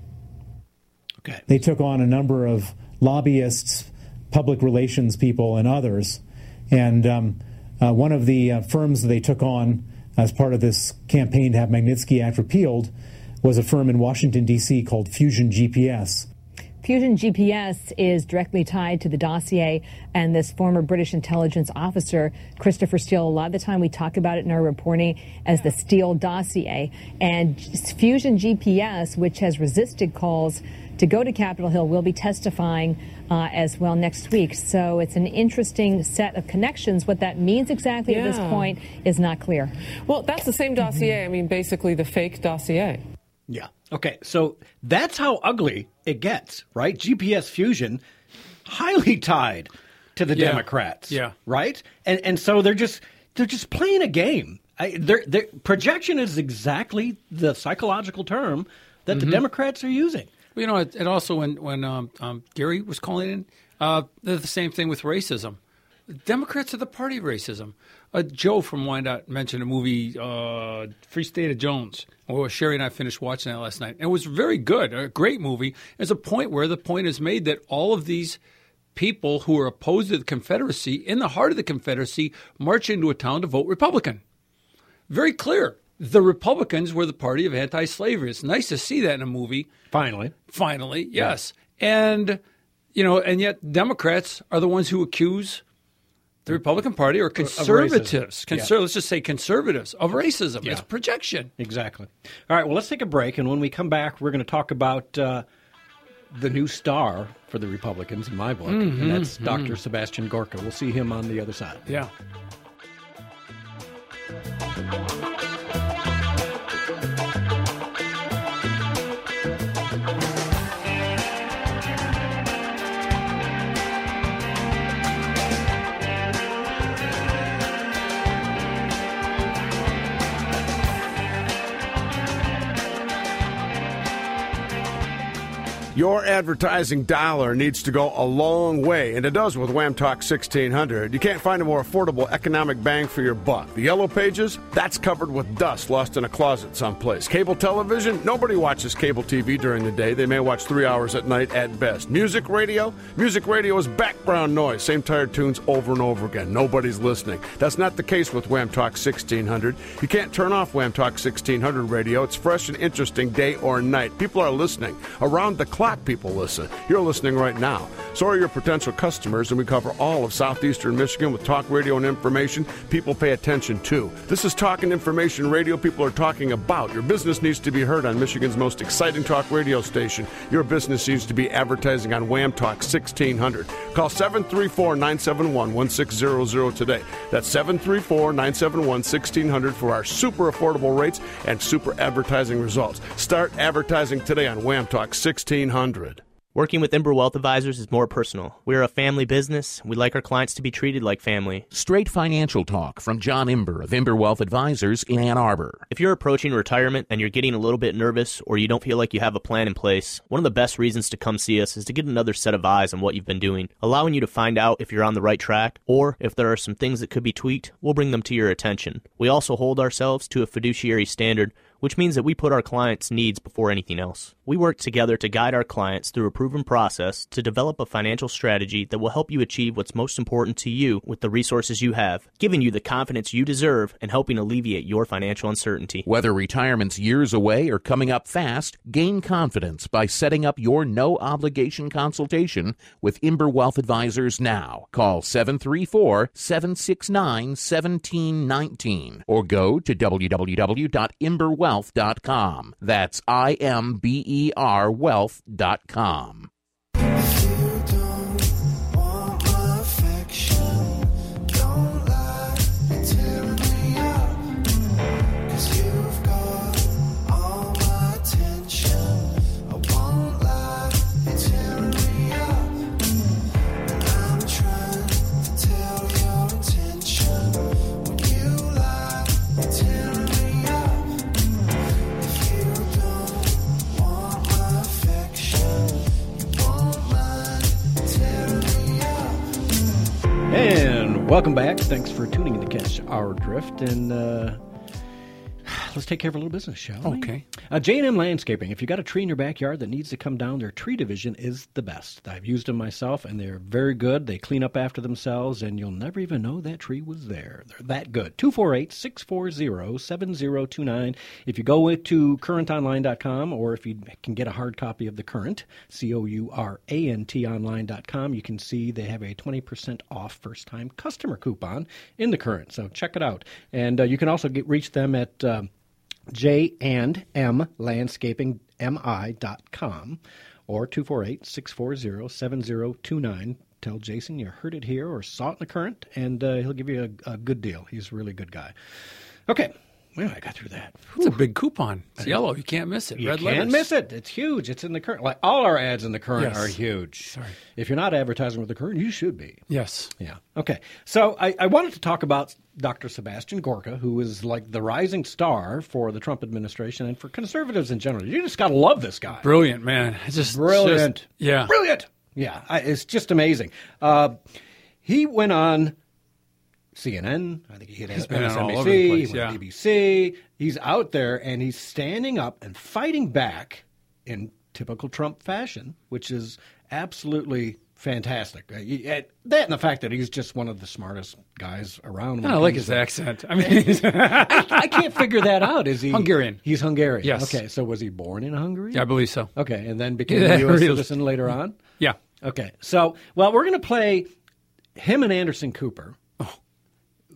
Okay. They took on a number of lobbyists, public relations people, and others. And one of the firms that they took on as part of this campaign to have Magnitsky Act repealed was a firm in Washington, D.C. called Fusion GPS. Fusion GPS is directly tied to the dossier and this former British intelligence officer, Christopher Steele. A lot of the time we talk about it in our reporting as the Steele dossier. And Fusion GPS, which has resisted calls to go to Capitol Hill, will be testifying as well next week. So it's an interesting set of connections. What that means exactly at this point is not clear. Well, that's the same dossier. I mean, basically the fake dossier. Yeah. Okay. So that's how ugly it gets, right? GPS Fusion, highly tied to the Democrats. Yeah. Right. And so they're just playing a game. Their projection is exactly the psychological term that the Democrats are using. Well, you know, it also when Gary was calling in, they're the same thing with racism. Democrats are the party of racism. Joe from Wyandotte mentioned a movie, Free State of Jones. Well, Sherry and I finished watching that last night. It was very good, a great movie. There's a point where the point is made that all of these people who are opposed to the Confederacy, in the heart of the Confederacy, march into a town to vote Republican. Very clear. The Republicans were the party of anti-slavery. It's nice to see that in a movie. Finally, yes. And, you know, and yet Democrats are the ones who accuse The Republican Party or conservatives. Let's just say conservatives of racism. Yeah. It's projection. Exactly. All right, well, let's take a break, and when we come back, we're going to talk about the new star for the Republicans, in my book, and that's Dr. Sebastian Gorka. We'll see him on the other side. Yeah. Your advertising dollar needs to go a long way, and it does with Wham Talk 1600. You can't find a more affordable economic bang for your buck. The Yellow Pages, that's covered with dust lost in a closet someplace. Cable television, nobody watches cable TV during the day. They may watch 3 hours at night at best. Music radio is background noise. Same tired tunes over and over again. Nobody's listening. That's not the case with Wham Talk 1600. You can't turn off Wham Talk 1600 radio. It's fresh and interesting day or night. People are listening. Around the clock, people listen. You're listening right now. So are your potential customers, and we cover all of southeastern Michigan with talk radio and information people pay attention to. This is talk and information radio people are talking about. Your business needs to be heard on Michigan's most exciting talk radio station. Your business needs to be advertising on Wham Talk 1600. Call 734-971-1600 today. That's 734-971-1600 for our super affordable rates and super advertising results. Start advertising today on Wham Talk 1600. Working with Imber Wealth Advisors is more personal. We're a family business. We like our clients to be treated like family. Straight financial talk from John Imber of Imber Wealth Advisors in Ann Arbor. If you're approaching retirement and you're getting a little bit nervous or you don't feel like you have a plan in place, one of the best reasons to come see us is to get another set of eyes on what you've been doing, allowing you to find out if you're on the right track or if there are some things that could be tweaked, we'll bring them to your attention. We also hold ourselves to a fiduciary standard, which means that we put our clients' needs before anything else. We work together to guide our clients through a proven process to develop a financial strategy that will help you achieve what's most important to you with the resources you have, giving you the confidence you deserve and helping alleviate your financial uncertainty. Whether retirement's years away or coming up fast, gain confidence by setting up your no-obligation consultation with Imber Wealth Advisors now. Call 734-769-1719 or go to www.imberwealth.com. That's IMBER wealth.com. And welcome back. Thanks for tuning in to Catch Our Drift. And let's take care of a little business, shall we? Okay. J&M Landscaping. If you got a tree in your backyard that needs to come down, their tree division is the best. I've used them myself, and they're very good. They clean up after themselves, and you'll never even know that tree was there. They're that good. 248-640-7029. If you go to currentonline.com, or if you can get a hard copy of The Current, COURANT online.com, you can see they have a 20% off first-time customer coupon in The Current. So check it out. And you can also reach them at JandMLandscapingMI.com or 248-640-7029. Tell Jason you heard it here or saw it in The Current, and he'll give you a good deal. He's a really good guy. Okay. Well, I got through that. It's a big coupon. It's yellow. You can't miss it. You Red can't letters. miss it. It's huge. It's in The Current. Like all our ads in The Current Yes. are huge. Sorry. If you're not advertising with The Current, you should be. Yes. Yeah. Okay. So I wanted to talk about Dr. Sebastian Gorka, who is like the rising star for the Trump administration and for conservatives in general. You just got to love this guy. Brilliant, man. It's just Brilliant. Yeah. Brilliant. Yeah. It's just amazing. He went on CNN. I think he hit He's been on all over the MSNBC, place, he went yeah. BBC. He's out there, and he's standing up and fighting back in typical Trump fashion, which is absolutely fantastic. That and the fact that he's just one of the smartest guys around. I like his accent. I mean, I can't figure that out. Is he Hungarian? He's Hungarian. Yes. Okay, so was he born in Hungary? Yeah, I believe so. Okay, and then became Yeah, a U.S. really. citizen later on? Yeah. Okay, so, well, we're going to play him and Anderson Cooper.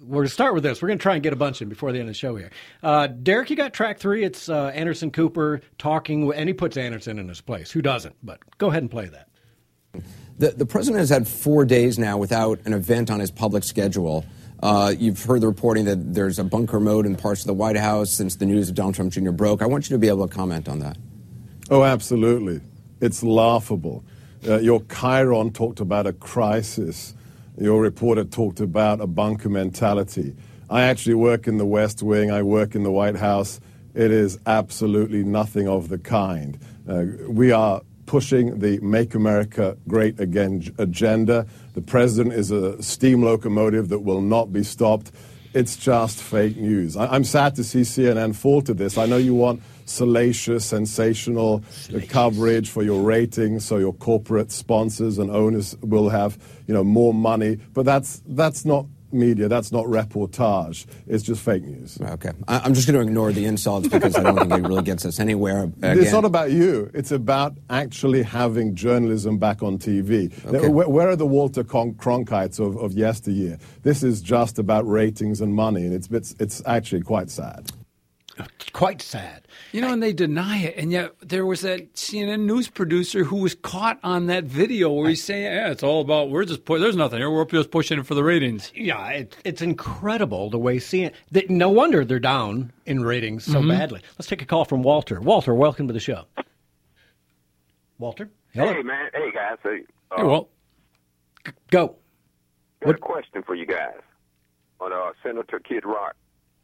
we're going to start with this. We're going to try and get a bunch in before the end of the show here. Derek, you got track 3. It's Anderson Cooper talking, and he puts Anderson in his place. Who doesn't? But go ahead and play that. The president has had 4 days now without an event on his public schedule. You've heard the reporting that there's a bunker mode in parts of the White House since the news of Donald Trump Jr. broke. I want you to be able to comment on that. Oh, absolutely. It's laughable. Your Chiron talked about a crisis. Your reporter talked about a bunker mentality. I actually work in the West Wing. I work in the White House. It is absolutely nothing of the kind. We are pushing the Make America Great Again agenda. The president is a steam locomotive that will not be stopped. It's just fake news. I'm sad to see CNN fall to this. I know you want salacious, sensational coverage for your ratings, so your corporate sponsors and owners will have, more money. But that's not media. That's not reportage. It's just fake news. Okay. I'm just going to ignore the insults because I don't think it really gets us anywhere. Again. It's not about you. It's about actually having journalism back on TV. Okay. Where are the Walter Cronkites of yesteryear? This is just about ratings and money, and it's actually quite sad. Quite sad. And they deny it. And yet there was that CNN news producer who was caught on that video where he's saying, it's all about, there's nothing here. We're just pushing it for the ratings. Yeah, it's incredible the way CNN, no wonder they're down in ratings so badly. Let's take a call from Walter. Walter, welcome to the show. Walter? Hello. Hey, man. Hey, guys. Hey, Walt. Go. Got a question for you guys on Senator Kid Rock.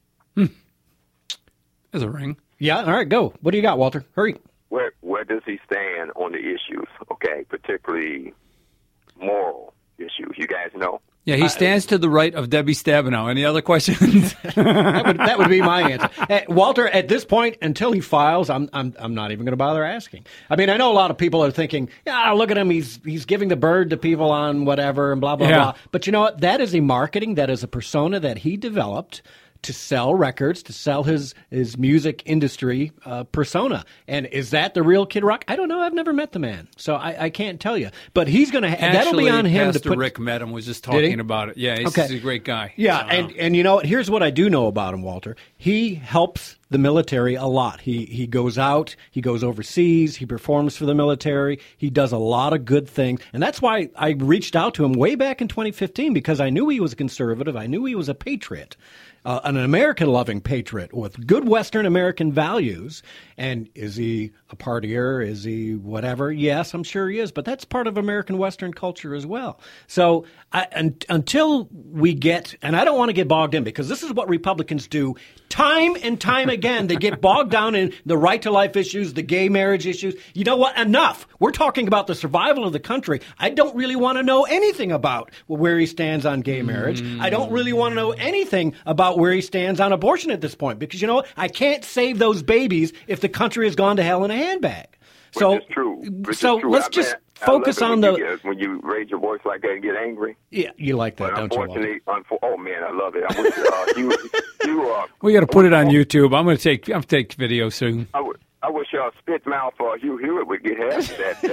There's a ring. Yeah, all right, go. What do you got, Walter? Hurry. Where does he stand on the issues, okay, particularly moral issues? You guys know? Yeah, he stands to the right of Debbie Stabenow. Any other questions? that would be my answer. Walter, at this point, until he files, I'm not even going to bother asking. I mean, I know a lot of people are thinking, look at him, he's giving the bird to people on whatever and blah, blah, blah. But you know what? That is a marketing, that is a persona that he developed to sell records, to sell his music industry persona. And is that the real Kid Rock? I don't know. I've never met the man, so I can't tell you. But he's going to that'll be on him Pastor to put. Rick met him, was just talking about it. Yeah, he's a great guy. Yeah, and you know what? Here's what I do know about him, Walter. He helps the military a lot. He goes out, he goes overseas, he performs for the military. He does a lot of good things. And that's why I reached out to him way back in 2015, because I knew he was a conservative. I knew he was a patriot. An American-loving patriot with good Western American values. And is he a partier? Is he whatever? Yes, I'm sure he is. But that's part of American Western culture as well. So until we get, and I don't want to get bogged in, because this is what Republicans do time and time again. They get bogged down in the right-to-life issues, the gay marriage issues. You know what? Enough. We're talking about the survival of the country. I don't really want to know anything about where he stands on gay marriage. I don't really want to know anything about where he stands on abortion at this point, because, you know what? I can't save those babies if the country has gone to hell in a handbag. Which is true. Let's just focus on when you raise your voice like that and get angry. Yeah, you like that, don't you? Oh man, I love it. I wish we got to put it on YouTube. I'm going to take video soon. I wish Spit Mouth Hugh Hewitt would get half of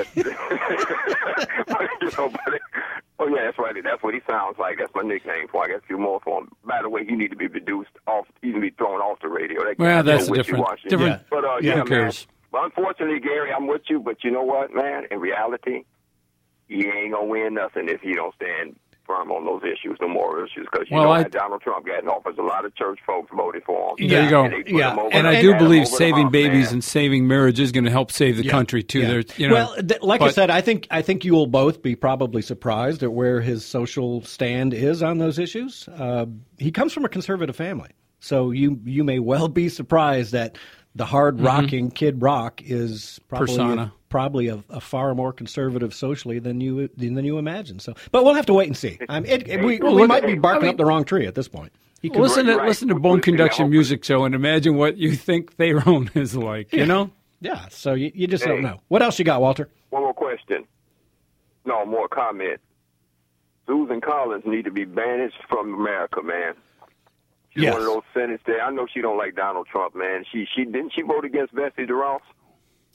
that. Oh yeah, that's right. That's what he sounds like. That's my nickname for. I got a few more for him. By the way, he need to be reduced off. He need to be thrown off the radio. That's different. But who cares? But unfortunately, Gary, I'm with you. But you know what, man? In reality, he ain't gonna win nothing if he don't stand firm on those issues, the moral issues. Because Donald Trump got in office, a lot of church folks voted for him. There you go. And I do believe saving babies and saving marriage is going to help save the country too. Yeah. I said, I think you will both be probably surprised at where his social stand is on those issues. He comes from a conservative family, so you may well be surprised that the hard-rocking Kid Rock is probably a far more conservative socially than you imagine. So, but we'll have to wait and see. We might be barking up the wrong tree at this point. Listen to Bone Conduction Music Show and imagine what you think their own is like. You know? Yeah. So you just don't know. What else you got, Walter? One more question. No, more comment. Susan Collins need to be banished from America, man. She's one of those senators there. I know she don't like Donald Trump, man. She didn't she vote against Betsy DeRoss?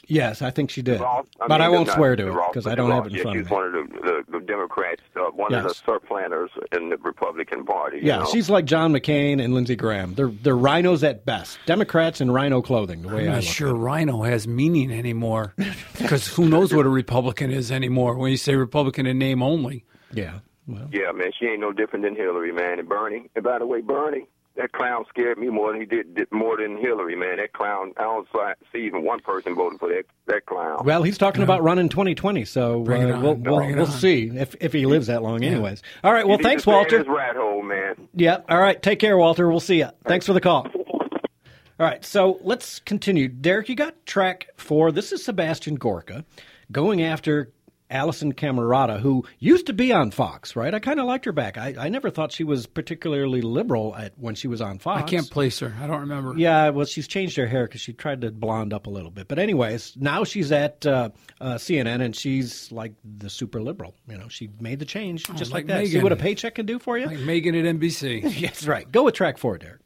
Yes, I think she did. Ross, but I won't not swear to it Ross, because but I don't Ross, have it in front of me. She's one of the Democrats, one of the surplanters in the Republican Party. Yeah, you know? she's like John McCain and Lindsey Graham. They're rhinos at best. Democrats in rhino clothing, the way I'm I not look sure at it. rhino has meaning anymore because who knows what a Republican is anymore when you say Republican in name only. Yeah. Well. Yeah, man, she ain't no different than Hillary, man. And Bernie, and by the way, Bernie, that clown scared me more than he did more than Hillary, man. That clown, I don't see even one person voting for that clown. Well, he's talking about running 2020, so we'll see if he lives that long anyways. All right, well, thanks, Walter. His rat hole, man. Yeah, all right, take care, Walter. We'll see you. Thanks for the call. All right, so let's continue. Derek, you got track 4. This is Sebastian Gorka going after Allison Camerata, who used to be on Fox, right? I kind of liked her back. I never thought she was particularly liberal when she was on Fox. I can't place her. I don't remember. Yeah, well, she's changed her hair because she tried to blonde up a little bit. But anyways, now she's at CNN, and she's like the super liberal. You know, she made the change just like that. Megan. See what a paycheck can do for you? Like Megan at NBC. Yes, right. Go with track 4, Derek.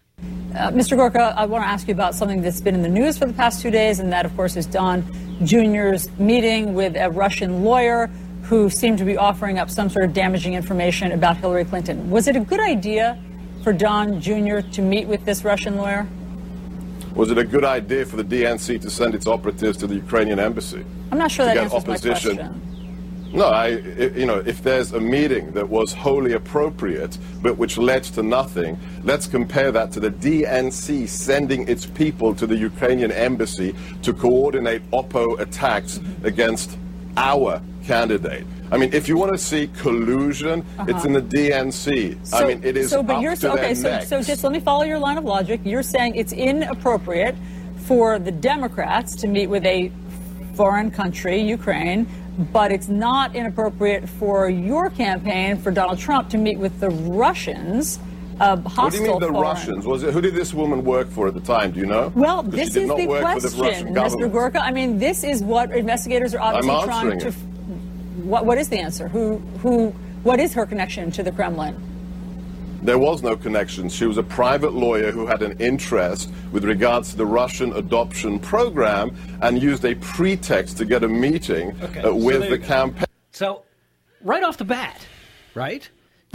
Mr. Gorka, I want to ask you about something that's been in the news for the past 2 days, and that, of course, is Don Jr.'s meeting with a Russian lawyer who seemed to be offering up some sort of damaging information about Hillary Clinton. Was it a good idea for Don Jr. to meet with this Russian lawyer? Was it a good idea for the DNC to send its operatives to the Ukrainian embassy? I'm not sure that answers my question. No, if there's a meeting that was wholly appropriate, but which led to nothing, let's compare that to the DNC sending its people to the Ukrainian embassy to coordinate Oppo attacks against our candidate. I mean, if you want to see collusion, it's in the DNC. So, I mean, it is so, but up you're, to okay, their necks. so just let me follow your line of logic. You're saying it's inappropriate for the Democrats to meet with a foreign country, Ukraine, but it's not inappropriate for your campaign, for Donald Trump, to meet with the Russians, What do you mean the Russians? Who did this woman work for at the time? Do you know? Well, this is the question, Mr. Gorka. I mean, this is what investigators are obviously trying to. What is the answer? What is her connection to the Kremlin? There was no connection. She was a private lawyer who had an interest with regards to the Russian adoption program and used a pretext to get a meeting with the campaign. So, right off the bat, right?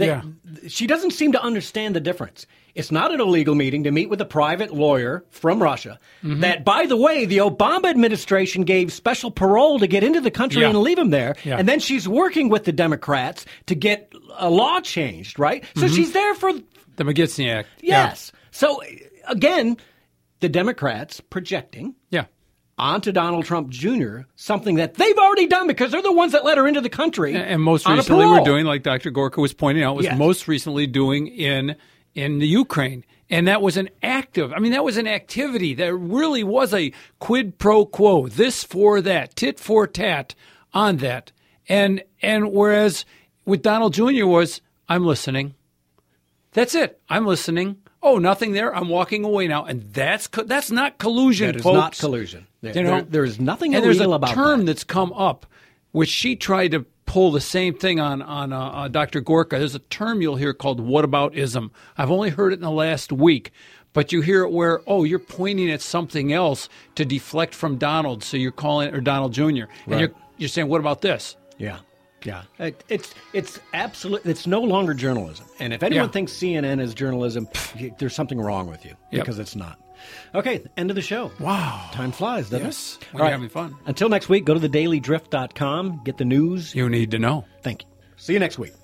She doesn't seem to understand the difference. It's not an illegal meeting to meet with a private lawyer from Russia that, by the way, the Obama administration gave special parole to get into the country and leave him there. Yeah. And then she's working with the Democrats to get a law changed, right? So she's there for the Magnitsky Act. Yes. Yeah. So, again, the Democrats projecting onto Donald Trump Jr. something that they've already done because they're the ones that let her into the country. And most recently we're doing, like Dr. Gorka was pointing out, was most recently doing in the Ukraine. And that was an activity that really was a quid pro quo, this for that, tit for tat on that. And whereas with Donald Jr. was, I'm listening. That's it. I'm listening. Oh, nothing there. I'm walking away now. And that's not collusion, that is folks. not collusion. There is nothing illegal about that. And there's a term that's come up, which she tried to pull the same thing on Dr. Gorka. There's a term you'll hear called whataboutism. I've only heard it in the last week. But you hear it where, you're pointing at something else to deflect from Donald, so you're calling it, or Donald Jr. And you're saying, what about this? Yeah. Yeah, it's absolute. It's no longer journalism. And if anyone thinks CNN is journalism, there's something wrong with you because it's not. Okay, end of the show. Wow. Time flies, doesn't it? Yes. We're having fun. Until next week, go to thedailydrift.com. Get the news you need to know. Thank you. See you next week.